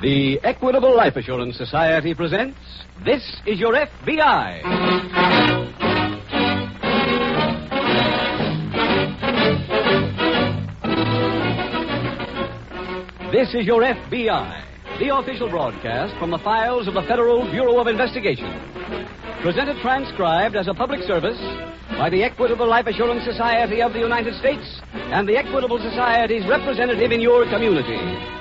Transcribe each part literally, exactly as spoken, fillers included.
The Equitable Life Assurance Society presents This Is Your F B I. This is Your F B I, the official broadcast from the files of the Federal Bureau of Investigation. Presented transcribed as a public service by the Equitable Life Assurance Society of the United States and the Equitable Society's representative in your community.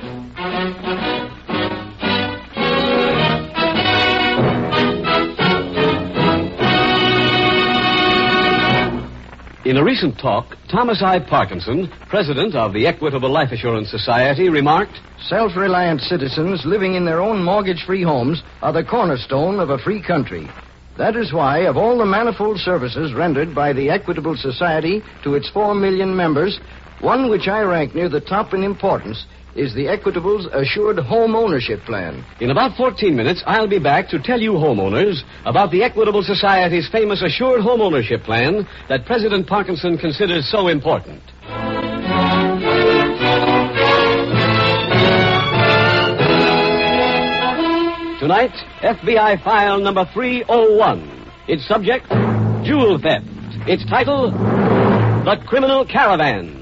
In a recent talk, Thomas I. Parkinson, president of the Equitable Life Assurance Society, remarked, "Self-reliant citizens living in their own mortgage-free homes are the cornerstone of a free country. That is why, of all the manifold services rendered by the Equitable Society to its four million members, one which I rank near the top in importance is the Equitable's Assured Home Ownership Plan." In about fourteen minutes, I'll be back to tell you homeowners about the Equitable Society's famous Assured Home Ownership Plan that President Parkinson considers so important. Tonight, F B I file number three oh one. Its subject, jewel theft. Its title, The Criminal Caravan.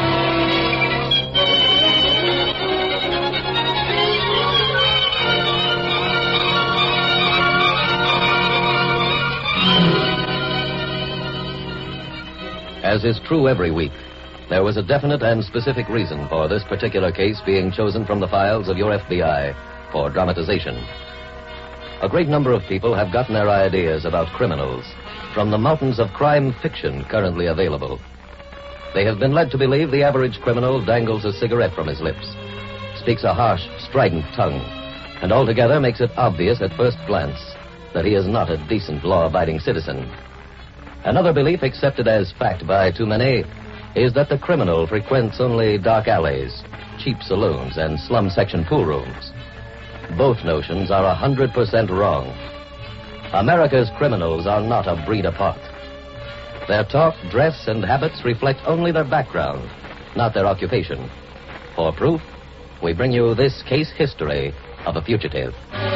As is true every week, there was a definite and specific reason for this particular case being chosen from the files of your F B I for dramatization. A great number of people have gotten their ideas about criminals from the mountains of crime fiction currently available. They have been led to believe the average criminal dangles a cigarette from his lips, speaks a harsh, strident tongue, and altogether makes it obvious at first glance that he is not a decent, law-abiding citizen. Another belief accepted as fact by too many is that the criminal frequents only dark alleys, cheap saloons, and slum section pool rooms. Both notions are one hundred percent wrong. America's criminals are not a breed apart. Their talk, dress, and habits reflect only their background, not their occupation. For proof, we bring you this case history of a fugitive.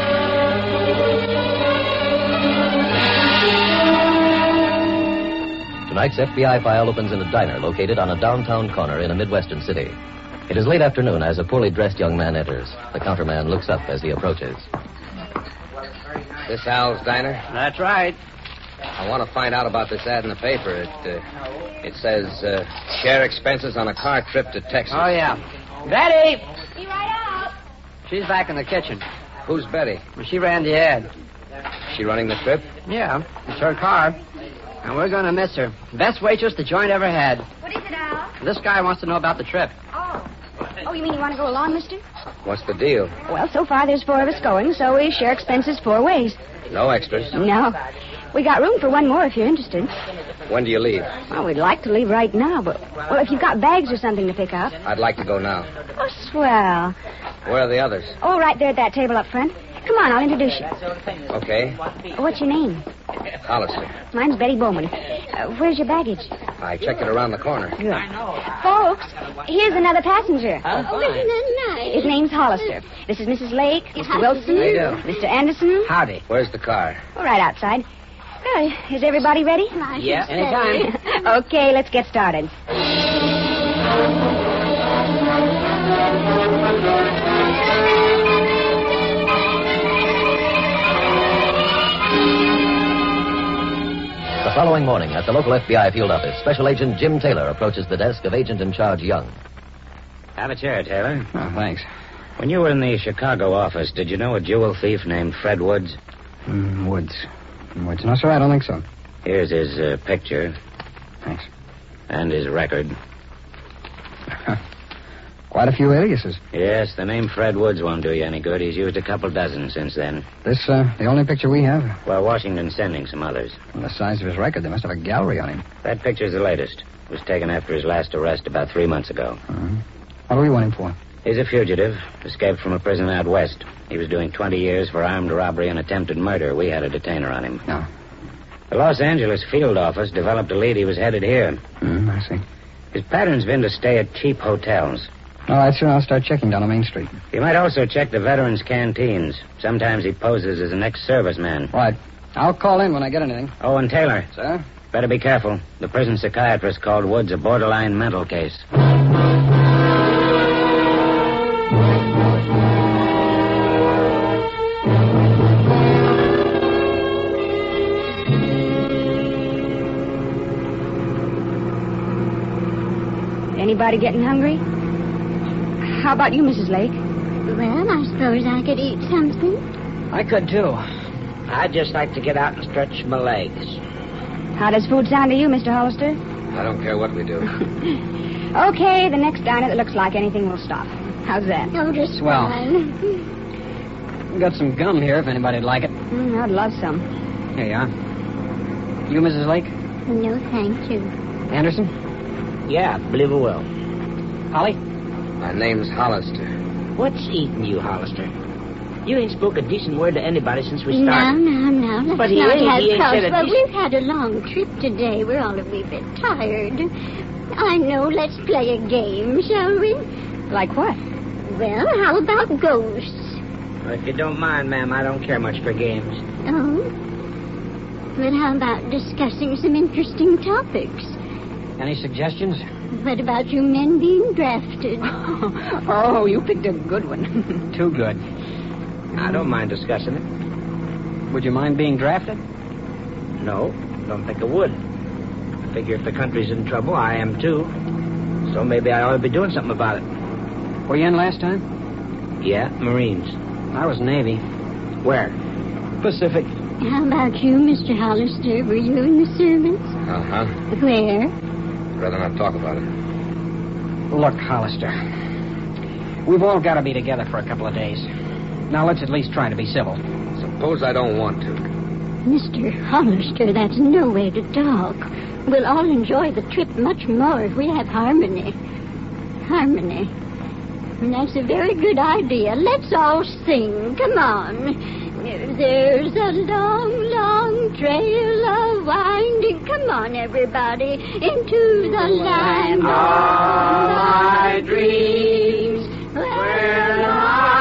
Tonight's F B I file opens in a diner located on a downtown corner in a Midwestern city. It is late afternoon as a poorly dressed young man enters. The counterman looks up as he approaches. This Al's Diner? That's right. I want to find out about this ad in the paper. It uh, it says, uh, share expenses on a car trip to Texas. Oh, yeah. Betty! Be right out. She's back in the kitchen. Who's Betty? Well, she ran the ad. She running the trip? Yeah, it's her car. And we're going to miss her. Best waitress the joint ever had. What is it, Al? This guy wants to know about the trip. Oh. Oh, you mean you want to go along, mister? What's the deal? Well, so far there's four of us going, so we share expenses four ways. No extras? No. We got room for one more if you're interested. When do you leave? Well, we'd like to leave right now, but, well, if you've got bags or something to pick up. I'd like to go now. Oh, swell. Where are the others? Oh, right there at that table up front. Come on, I'll introduce you. Okay. What's your name? Hollister. Mine's Betty Bowman. Uh, where's your baggage? I checked it around the corner. Good. Folks, here's another passenger. Oh, isn't that nice? His name's Hollister. This is Missus Lake, Mister Wilson, How you do? Mister Anderson. Howdy. Where's the car? All right, outside. Good. Is everybody ready? Yeah, anytime. Okay, let's get started. The following morning, at the local F B I field office, Special Agent Jim Taylor approaches the desk of Agent in Charge Young. Have a chair, Taylor. Oh, thanks. When you were in the Chicago office, did you know a jewel thief named Fred Woods? Mm, Woods. Woods. No, sir, I don't think so. Here's his uh, picture. Thanks. And his record. Quite a few aliases. Yes, the name Fred Woods won't do you any good. He's used a couple dozen since then. This, uh, the only picture we have? Well, Washington's sending some others. Well, the size of his record, they must have a gallery on him. That picture's the latest. It was taken after his last arrest about three months ago. Uh-huh. What do we want him for? He's a fugitive, escaped from a prison out west. He was doing twenty years for armed robbery and attempted murder. We had a detainer on him. No. The Los Angeles field office developed a lead he was headed here. Mm, I see. His pattern's been to stay at cheap hotels. All right, sir. I'll start checking down on Main Street. You might also check the veterans' canteens. Sometimes he poses as an ex-serviceman. Right. I'll call in when I get anything. Oh, and Taylor. Sir? Better be careful. The prison psychiatrist called Woods a borderline mental case. Anybody getting hungry? How about you, Missus Lake? Well, I suppose I could eat something. I could, too. I'd just like to get out and stretch my legs. How does food sound to you, Mister Hollister? I don't care what we do. Okay, the next diner that looks like anything will stop. How's that? Oh, just Swell. fine. We've got some gum here if anybody'd like it. Mm, I'd love some. Here you are. You, Missus Lake? No, thank you. Anderson? Yeah, believe it will. Holly? My name's Hollister. What's eating you, Hollister? You ain't spoke a decent word to anybody since we Now, started. now, now, let's But he not ain't- have he ain't fuss. said a But decent- we've had a long trip today. We're all a wee bit tired. I know. Let's play a game, shall we? Like what? Well, how about ghosts? Well, if you don't mind, ma'am, I don't care much for games. Oh? Well, how about discussing some interesting topics? Any suggestions? What about you men being drafted? Oh, you picked a good one. Too good. I don't mind discussing it. Would you mind being drafted? No, don't think I would. I figure if the country's in trouble, I am too. So maybe I ought to be doing something about it. Were you in last time? Yeah, Marines. I was Navy. Where? Pacific. How about you, Mister Hollister? Were you in the service? Uh-huh. Where? Rather not talk about it. Look, Hollister. We've all got to be together for a couple of days. Now, let's at least try to be civil. Suppose I don't want to. Mister Hollister, that's no way to talk. We'll all enjoy the trip much more if we have harmony. Harmony. And that's a very good idea. Let's all sing. Come on. There's a long, long trail of winding. Come on, everybody. Into the land of my dreams. Where the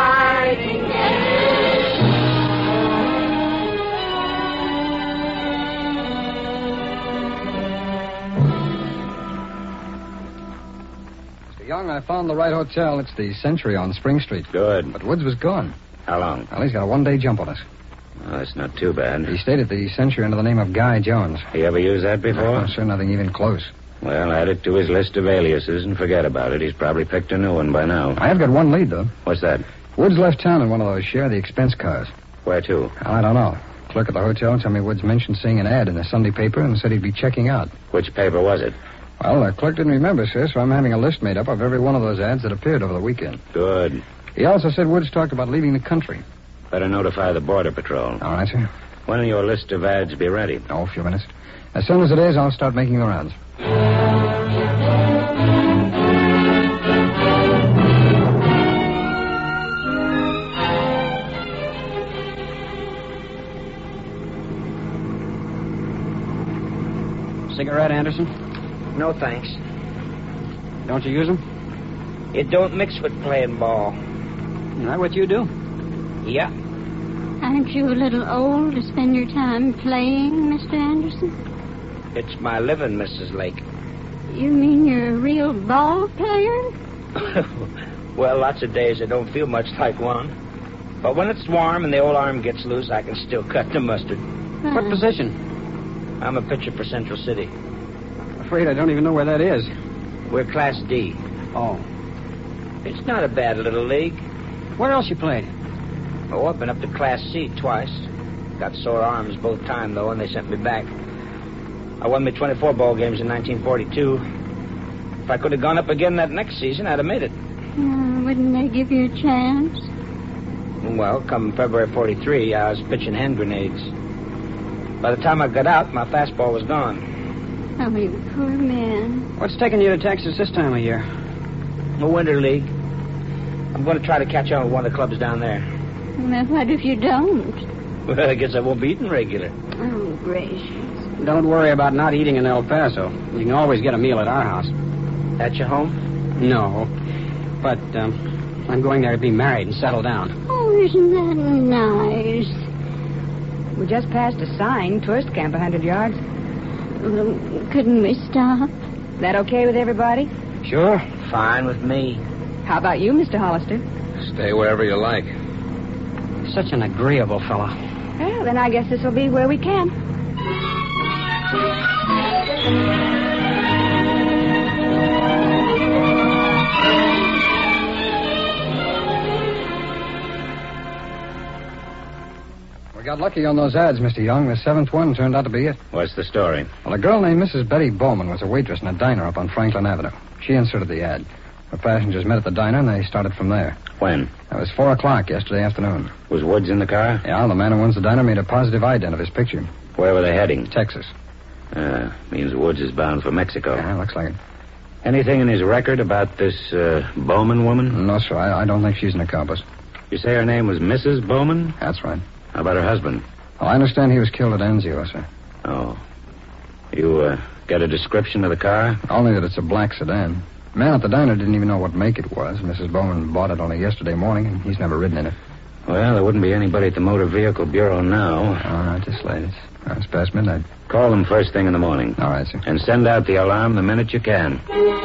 Mister Young, I found the right hotel. It's the Century on Spring Street. Good. But Woods was gone. How long? Well, he's got a one-day jump on us. Oh, that's not too bad. He stayed at the Century under the name of Guy Jones. You ever used that before? No, sir, nothing even close. Well, add it to his list of aliases and forget about it. He's probably picked a new one by now. I have got one lead, though. What's that? Woods left town in one of those share the expense cars. Where to? Well, I don't know. Clerk at the hotel told me Woods mentioned seeing an ad in the Sunday paper and said he'd be checking out. Which paper was it? Well, the clerk didn't remember, sir, so I'm having a list made up of every one of those ads that appeared over the weekend. Good. He also said Woods talked about leaving the country. Better notify the Border Patrol. All right, sir. When will your list of ads be ready? Oh, a few minutes. As soon as it is, I'll start making the rounds. Cigarette, Anderson? No, thanks. Don't you use them? It don't mix with playing ball. Is that what you do? Yeah. Aren't you a little old to spend your time playing, Mister Anderson? It's my living, Missus Lake. You mean you're a real ball player? Well, lots of days I don't feel much like one. But when it's warm and the old arm gets loose, I can still cut the mustard. What Uh, position? I'm a pitcher for Central City. Afraid I don't even know where that is. We're Class D. Oh. It's not a bad little league. Where else you played? Oh, I've been up to Class C twice. Got sore arms both times, though, and they sent me back. I won me twenty-four ball games in nineteen forty-two. If I could have gone up again that next season, I'd have made it. uh, wouldn't they give you a chance? Well, come February forty-three, I was pitching hand grenades. By the time I got out, my fastball was gone. Oh, you poor man. What's taking you to Texas this time of year? A winter league. I'm going to try to catch on with one of the clubs down there. Well, what if you don't? Well, I guess I won't be eating regular. Oh, gracious. Don't worry about not eating in El Paso. You can always get a meal at our house. At your home? No. But um, I'm going there to be married and settle down. Oh, isn't that nice? We just passed a sign, tourist camp, a hundred yards. Well, couldn't we stop? That okay with everybody? Sure, fine with me. How about you, Mister Hollister? Stay wherever you like. Such an agreeable fellow. Well, then I guess this will be where we can. We got lucky on those ads, Mister Young. The seventh one turned out to be it. What's the story? Well, a girl named Missus Betty Bowman was a waitress in a diner up on Franklin Avenue. She inserted the ad. Her passengers met at the diner, and they started from there. When? It was four o'clock yesterday afternoon. Was Woods in the car? Yeah, the man who owns the diner made a positive ident of his picture. Where were they heading? Texas. Uh, means Woods is bound for Mexico. Yeah, looks like it. Anything in his record about this uh, Bowman woman? No, sir. I, I don't think she's an accomplice. You say her name was Missus Bowman? That's right. How about her husband? Well, I understand he was killed at Anzio, sir. Oh. You uh, get a description of the car? Only that it's a black sedan. The man at the diner didn't even know what make it was. Missus Bowman bought it only yesterday morning, and he's never ridden in it. Well, there wouldn't be anybody at the Motor Vehicle Bureau now. All right, just late. It's, uh, it's past midnight. Call them first thing in the morning. All right, sir. And send out the alarm the minute you can.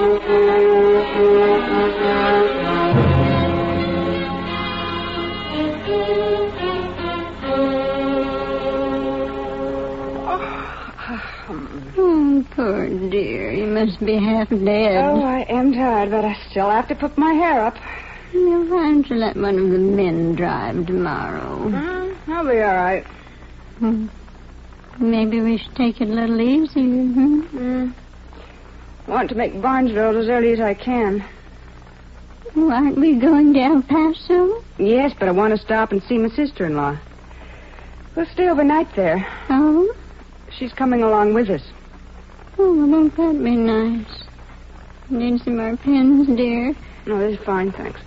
Oh, poor dear. You must be half dead. Oh, I am tired, but I still have to put my hair up. Well, why don't you let one of the men drive tomorrow? Uh, I'll be all right. Hmm. Maybe we should take it a little easier, hmm? Mm. I want to make Barnesville as early as I can. Well, aren't we going to El Paso? Yes, but I want to stop and see my sister-in-law. We'll stay overnight there. Oh? She's coming along with us. Oh, well, won't that be nice? Need some more pins, dear? No, this is fine, thanks.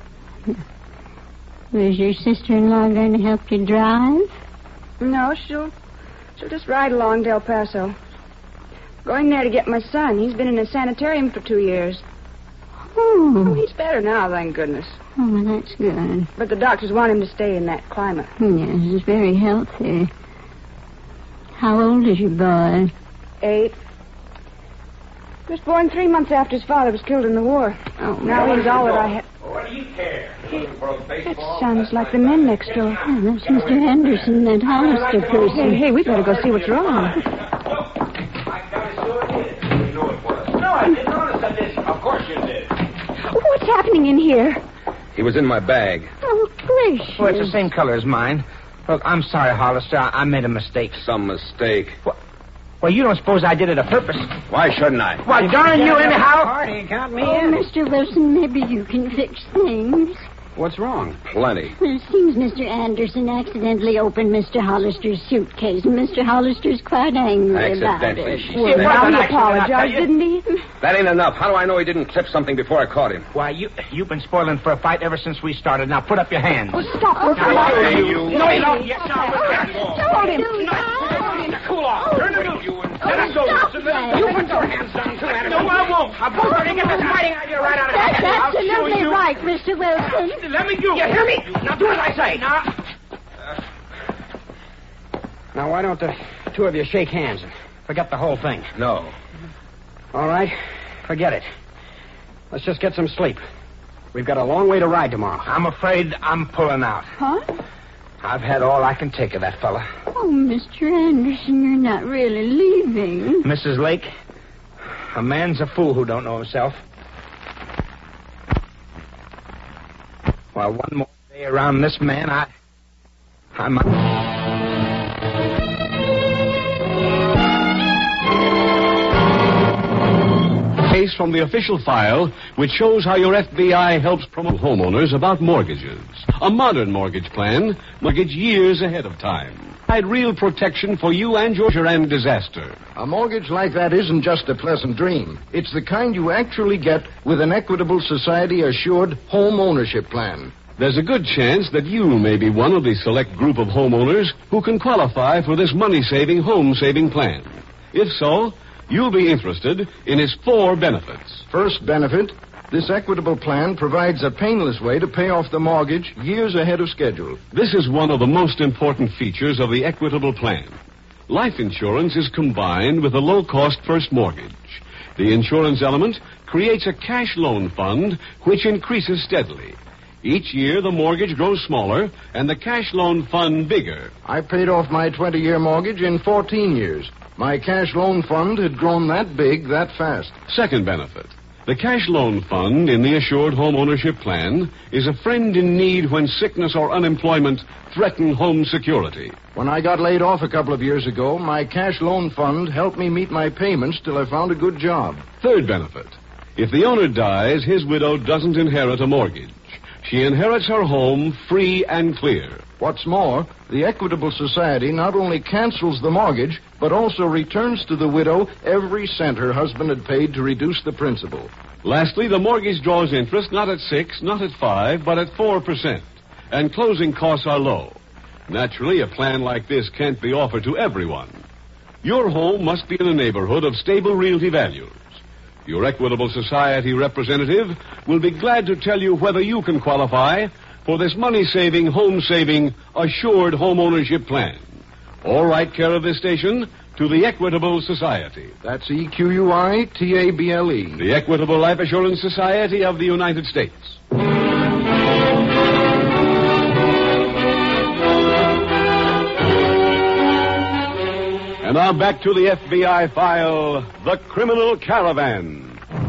Was your sister-in-law going to help you drive? No, she'll she'll just ride along to El Paso. Going there to get my son. He's been in a sanitarium for two years. Oh. Oh, he's better now, thank goodness. Oh, well, that's good. But the doctors want him to stay in that climate. Yes, he's very healthy. How old is your boy? Eight. He was born three months after his father was killed in the war. Oh, now he's all that I have. What do you care? That sounds like the men next door. Oh, that's Mister Henderson, that Hollister person. Hey, hey, we better go see what's wrong. I got a sure did. You know it was. No, I didn't notice I did. Of course you did. What's happening in here? He was in my bag. Oh, gracious. Oh, it's the same color as mine. Look, I'm sorry, Hollister. I, I made a mistake. Some mistake. Well, well, you don't suppose I did it a purpose? Why shouldn't I? Why, darn you, anyhow. Party, count me Oh, in. Mister Wilson, maybe you can fix things. What's wrong? Plenty. Well, it seems Mister Anderson accidentally opened Mister Hollister's suitcase, and Mister Hollister's quite angry about Accidentally, it. she Well, said. now he accident, apologized, I tell you. didn't he? That ain't enough. How do I know he didn't clip something before I caught him? Why, you, you've been spoiling for a fight ever since we started. Now, put up your hands. Oh, stop. What's the Now, matter? hey, you. No, you don't. Yes, now, Hold him. cool off. Turn him loose. Let him go. Stop that. You put your hands down, too, Anderson. No, I won't. I'm going to get this fighting idea right out of That's here. I'll show absolutely you. right, Mister Wilson. Let me go. You hear me? Now, do as I say. Now. Now, why don't the two of you shake hands and forget the whole thing? No. All right, forget it. Let's just get some sleep. We've got a long way to ride tomorrow. I'm afraid I'm pulling out. Huh? I've had all I can take of that fella. Oh, Mister Anderson, you're not really leaving. Missus Lake, a man's a fool who don't know himself. Well, one more day around this man, I... I might... Case from the official file, which shows how your F B I helps promote homeowners about mortgages. A modern mortgage plan, mortgage years ahead of time. Provide real protection for you and your and disaster. A mortgage like that isn't just a pleasant dream. It's the kind you actually get with an Equitable Society assured home ownership plan. There's a good chance that you may be one of the select group of homeowners who can qualify for this money-saving, home-saving plan. If so, you'll be interested in its four benefits. First benefit, This equitable plan provides a painless way to pay off the mortgage years ahead of schedule. This is one of the most important features of the Equitable plan. Life insurance is combined with a low-cost first mortgage. The insurance element creates a cash loan fund which increases steadily. Each year, the mortgage grows smaller and the cash loan fund bigger. I paid off my twenty-year mortgage in fourteen years. My cash loan fund had grown that big that fast. Second benefit. The cash loan fund in the Assured Home Ownership Plan is a friend in need when sickness or unemployment threaten home security. When I got laid off a couple of years ago, my cash loan fund helped me meet my payments till I found a good job. Third benefit. If the owner dies, his widow doesn't inherit a mortgage. She inherits her home free and clear. What's more, the Equitable Society not only cancels the mortgage, but also returns to the widow every cent her husband had paid to reduce the principal. Lastly, the mortgage draws interest not at six, not at five, but at four percent. And closing costs are low. Naturally, a plan like this can't be offered to everyone. Your home must be in a neighborhood of stable realty values. Your Equitable Society representative will be glad to tell you whether you can qualify for this money-saving, home-saving, assured home ownership plan. Or write care of this station to the Equitable Society. That's E Q U I T A B L E. The Equitable Life Assurance Society of the United States. And now back to the F B I file, The Criminal Caravan.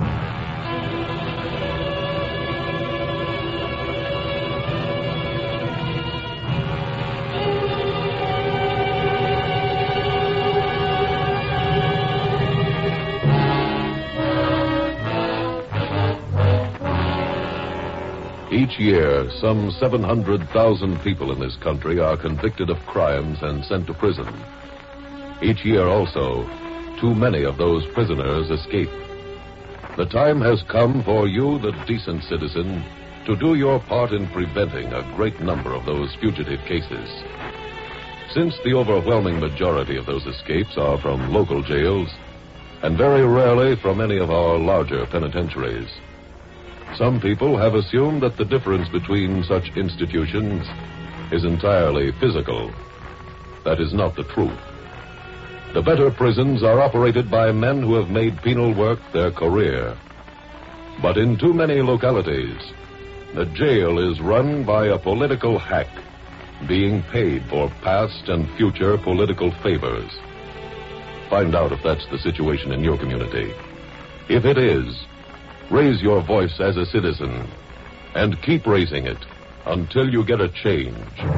Each year, some seven hundred thousand people in this country are convicted of crimes and sent to prison. Each year also, too many of those prisoners escape. The time has come for you, the decent citizen, to do your part in preventing a great number of those fugitive cases. Since the overwhelming majority of those escapes are from local jails, and very rarely from any of our larger penitentiaries, some people have assumed that the difference between such institutions is entirely physical. That is not the truth. The better prisons are operated by men who have made penal work their career. But in too many localities, the jail is run by a political hack, being paid for past and future political favors. Find out if that's the situation in your community. If it is, raise your voice as a citizen, and keep raising it until you get a change.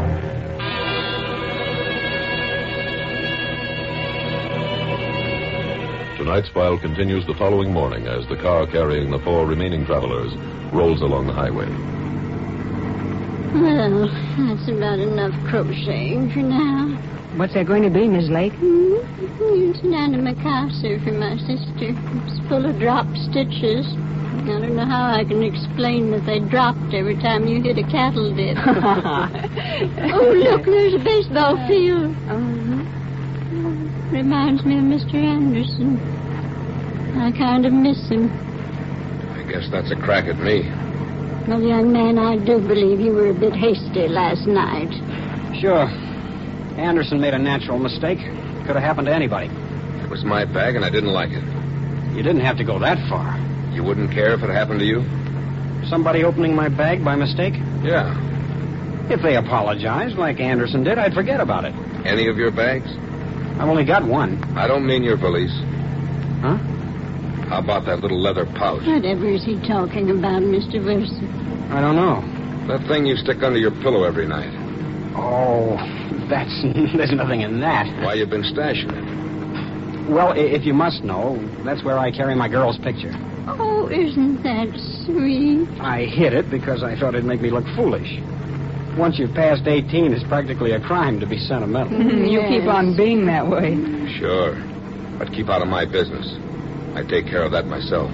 Tonight's file continues the following morning as the car carrying the four remaining travelers rolls along the highway. Well, that's about enough crocheting for now. What's there going to be, Miss Lake? Mm-hmm. It's an antimacassar for my sister. It's full of drop stitches. I don't know how I can explain that they dropped every time you hit a cattle dip. Oh, look, there's a baseball field. Uh-huh. Reminds me of Mister Anderson. I kind of miss him. I guess that's a crack at me. Well, young man, I do believe you were a bit hasty last night. Sure. Anderson made a natural mistake. Could have happened to anybody. It was my bag, and I didn't like it. You didn't have to go that far. You wouldn't care if it happened to you? Somebody opening my bag by mistake? Yeah. If they apologized, like Anderson did, I'd forget about it. Any of your bags? I've only got one. I don't mean your valise. Huh? How about that little leather pouch? Whatever is he talking about, Mister Wilson? I don't know. That thing you stick under your pillow every night. Oh, that's... there's nothing in that. Why you been stashing it? Well, if you must know, that's where I carry my girl's picture. Oh, isn't that sweet? I hid it because I thought it'd make me look foolish. Once you've passed eighteen, it's practically a crime to be sentimental. Mm, you yes. keep on being that way. Sure. But keep out of my business. I take care of that myself.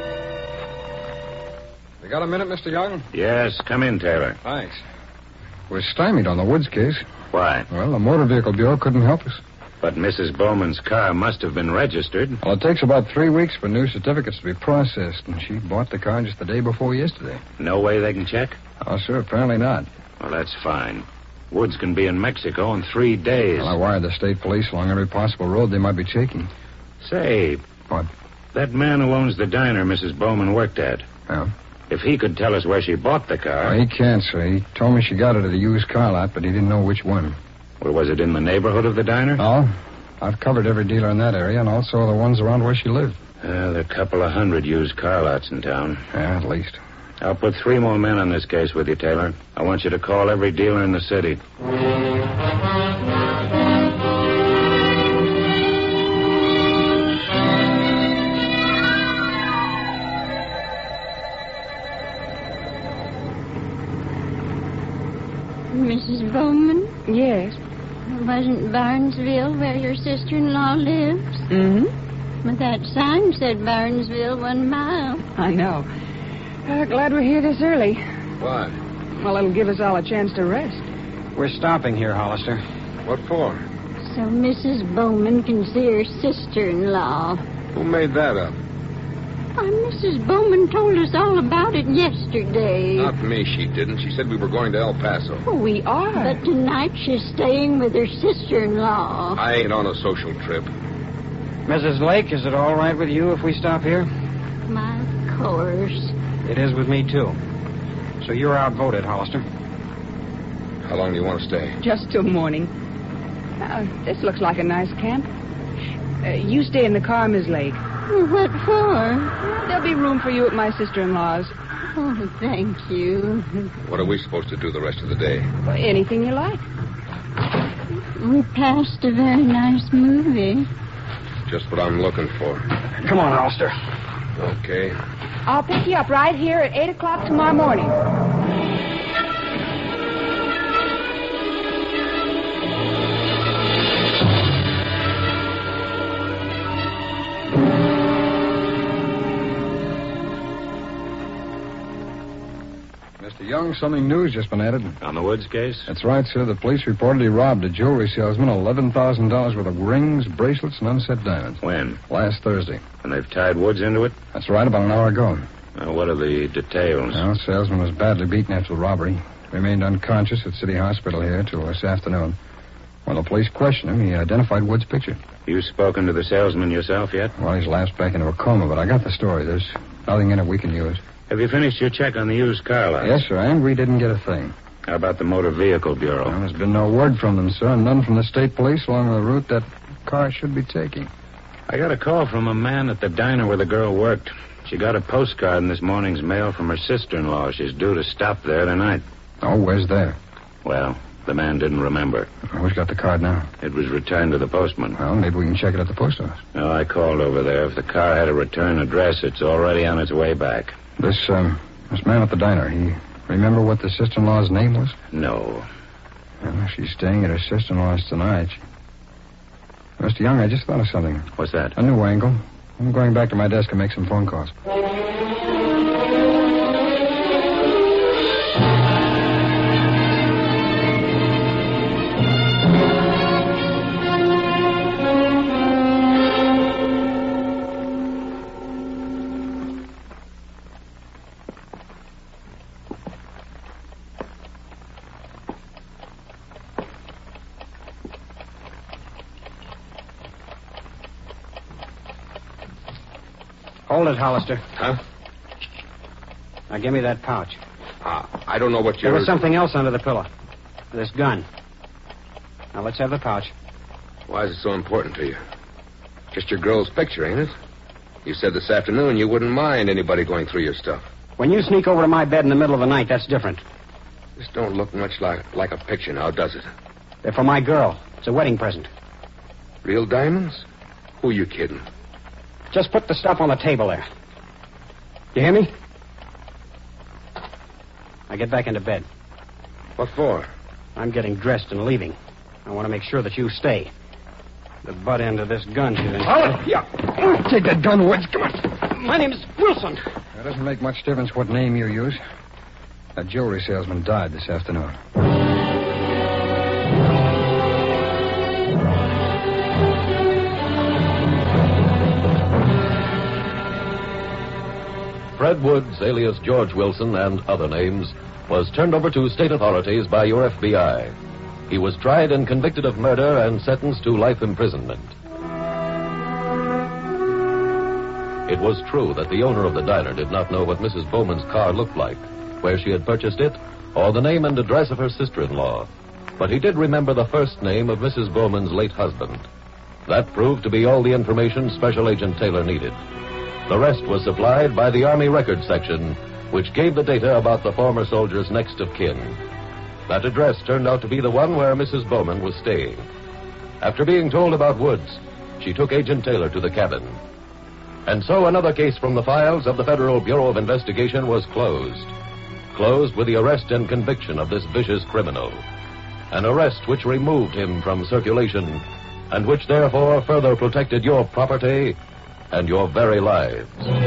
You got a minute, Mister Young? Yes, come in, Taylor. Thanks. We're stymied on the Woods case. Why? Well, the Motor Vehicle Bureau couldn't help us. But Missus Bowman's car must have been registered. Well, it takes about three weeks for new certificates to be processed, and she bought the car just the day before yesterday. No way they can check? Oh, sir, apparently not. Well, that's fine. Woods can be in Mexico in three days. Well, I wired the state police along every possible road they might be taking. Say... What? That man who owns the diner Missus Bowman worked at. Yeah? If he could tell us where she bought the car... Well, he can't, sir. He told me she got it at a used car lot, but he didn't know which one. Well, was it in the neighborhood of the diner? No. I've covered every dealer in that area and also the ones around where she lived. Uh, there are a couple of hundred used car lots in town. Yeah, at least. I'll put three more men on this case with you, Taylor. I want you to call every dealer in the city. Missus Bowman? Yes. Wasn't Barnesville where your sister-in-law lives? Mm-hmm. But that sign said Barnesville one mile. I know. Uh, glad we're here this early. Why? Well, it'll give us all a chance to rest. We're stopping here, Hollister. What for? So Missus Bowman can see her sister-in-law. Who made that up? Why, Missus Bowman told us all about it yesterday. Not me, she didn't. She said we were going to El Paso. Oh, we are. But tonight she's staying with her sister-in-law. I ain't on a social trip. Missus Lake, is it all right with you if we stop here? My, of course. It is with me, too. So you're outvoted, Hollister. How long do you want to stay? Just till morning. Uh, this looks like a nice camp. Uh, you stay in the car, Miss Lake. What for? There'll be room for you at my sister-in-law's. Oh, thank you. What are we supposed to do the rest of the day? Well, anything you like. We passed a very nice movie. Just what I'm looking for. Come on, Hollister. Okay. I'll pick you up right here at eight o'clock tomorrow morning. Mister Young, something new's just been added. On the Woods case? That's right, sir. The police reported he robbed a jewelry salesman eleven thousand dollars worth of rings, bracelets, and unset diamonds. When? Last Thursday. And they've tied Woods into it? That's right, about an hour ago. Uh, what are the details? Well, the salesman was badly beaten after the robbery. Remained unconscious at City Hospital here till this afternoon. When the police questioned him, he identified Wood's picture. You spoken to the salesman yourself yet? Well, he's lapsed back into a coma, but I got the story. There's nothing in it we can use. Have you finished your check on the used car lot? Yes, sir, and we didn't get a thing. How about the Motor Vehicle Bureau? Well, there's been no word from them, sir, and none from the state police along the route that car should be taking. I got a call from a man at the diner where the girl worked. She got a postcard in this morning's mail from her sister-in-law. She's due to stop there tonight. Oh, where's there? Well, the man didn't remember. Who's got the card now? It was returned to the postman. Well, maybe we can check it at the post office. No, I called over there. If the car had a return address, it's already on its way back. This, um, this man at the diner, he remember what the sister-in-law's name was? No. Well, she's staying at her sister-in-law's tonight. Mister Young, I just thought of something. What's that? A new angle. I'm going back to my desk and make some phone calls. Hold it, Hollister. Huh? Now, give me that pouch. Uh, I don't know what There you're... was something else under the pillow. This gun. Now, let's have the pouch. Why is it so important to you? Just your girl's picture, ain't it? You said this afternoon you wouldn't mind anybody going through your stuff. When you sneak over to my bed in the middle of the night, that's different. This don't look much like, like a picture now, does it? They're for my girl. It's a wedding present. Real diamonds? Who you kidding? Just put the stuff on the table there. You hear me? Now get back into bed. What for? I'm getting dressed and leaving. I want to make sure that you stay. The butt end of this gun is in... Oh, yeah. Take that gun, Woods. Come on. My name is Wilson. It doesn't make much difference what name you use. That jewelry salesman died this afternoon. Fred Woods, alias George Wilson, and other names, was turned over to state authorities by your F B I. He was tried and convicted of murder and sentenced to life imprisonment. It was true that the owner of the diner did not know what Missus Bowman's car looked like, where she had purchased it, or the name and address of her sister-in-law. But he did remember the first name of Missus Bowman's late husband. That proved to be all the information Special Agent Taylor needed. The rest was supplied by the Army Records Section, which gave the data about the former soldier's next of kin. That address turned out to be the one where Missus Bowman was staying. After being told about Woods, she took Agent Taylor to the cabin. And so another case from the files of the Federal Bureau of Investigation was closed. Closed with the arrest and conviction of this vicious criminal. An arrest which removed him from circulation, and which therefore further protected your property and your very lives.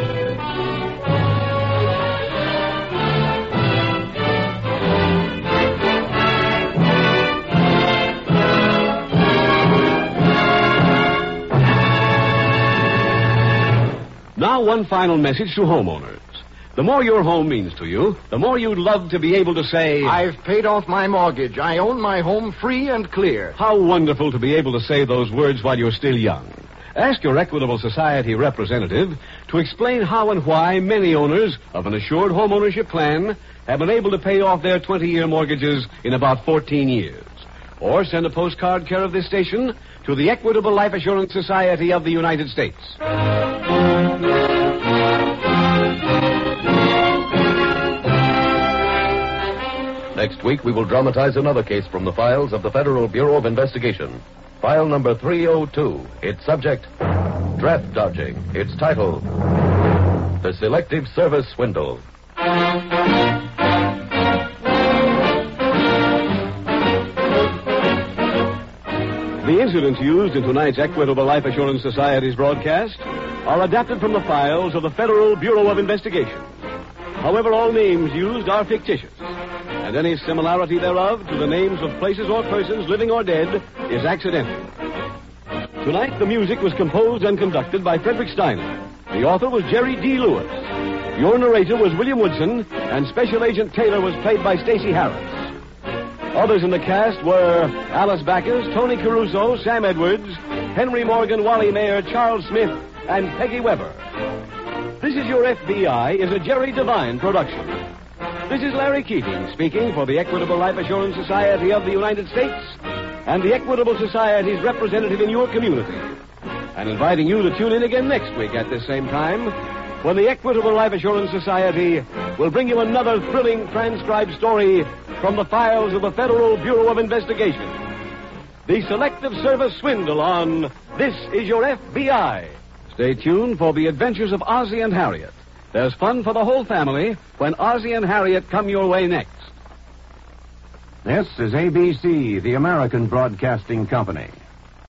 Now, one final message to homeowners. The more your home means to you, the more you'd love to be able to say, I've paid off my mortgage. I own my home free and clear. How wonderful to be able to say those words while you're still young. Ask your Equitable Society representative to explain how and why many owners of an assured home ownership plan have been able to pay off their twenty-year mortgages in about fourteen years. Or send a postcard care of this station to the Equitable Life Assurance Society of the United States. Next week, we will dramatize another case from the files of the Federal Bureau of Investigation. File number three oh two. Its subject, draft dodging. Its title, The Selective Service Swindle. The incidents used in tonight's Equitable Life Assurance Society's broadcast are adapted from the files of the Federal Bureau of Investigation. However, all names used are fictitious, and any similarity thereof to the names of places or persons living or dead is accidental. Tonight, the music was composed and conducted by Frederick Steiner. The author was Jerry D. Lewis. Your narrator was William Woodson, and Special Agent Taylor was played by Stacey Harris. Others in the cast were Alice Backus, Tony Caruso, Sam Edwards, Henry Morgan, Wally Mayer, Charles Smith, and Peggy Weber. This Is Your F B I is a Jerry Devine production. This is Larry Keating speaking for the Equitable Life Assurance Society of the United States and the Equitable Society's representative in your community, and inviting you to tune in again next week at this same time when the Equitable Life Assurance Society will bring you another thrilling transcribed story from the files of the Federal Bureau of Investigation. The Selective Service Swindle on This Is Your F B I. Stay tuned for the adventures of Ozzie and Harriet. There's fun for the whole family when Ozzie and Harriet come your way next. This is A B C, the American Broadcasting Company.